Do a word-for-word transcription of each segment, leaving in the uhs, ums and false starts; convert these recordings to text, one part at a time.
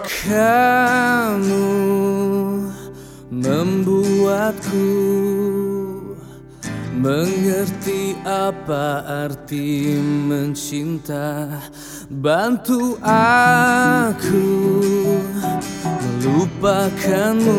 Kamu membuatku mengerti apa arti mencinta. Bantu aku melupakanmu,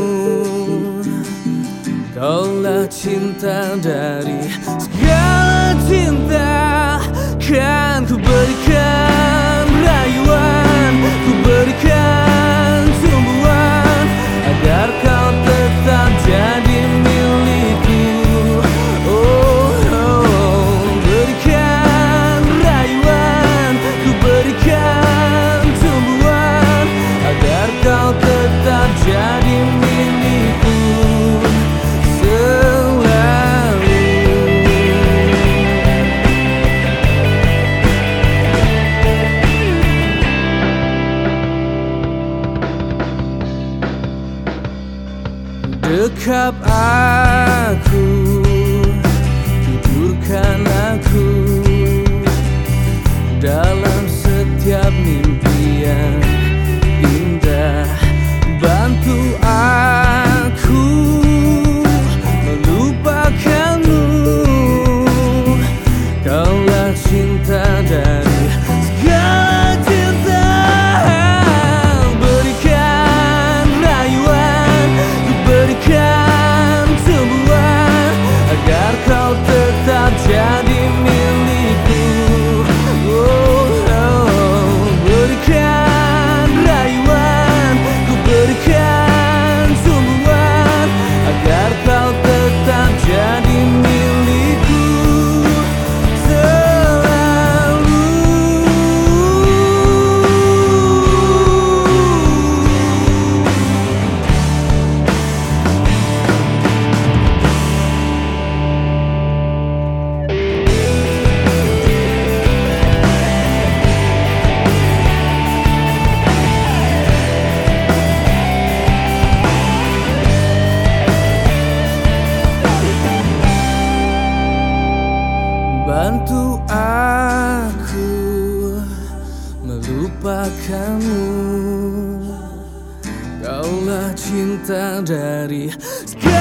kaulah cinta dari segala cinta. Kan ku berikan rayuan, ku berikan tumbuhan, agar kau tetap jadi milikku. Oh, oh, berikan rayuan, ku berikan tumbuhan, agar kau tetap jadi milikku. Dekap aku, tidurkan aku dalam setiap mimpi yang indah. Bantu aku melupakanmu, kaulah cinta dari segala cinta. Berikan rayuan, berikan tumbuhan, agar kau tetap jadi milikku. Oh, oh, berikan rayuan, ku berikan tumbuhan, agar kau tetap jadi milikku selalu. Bantu aku melupakanmu, kaulah cinta dari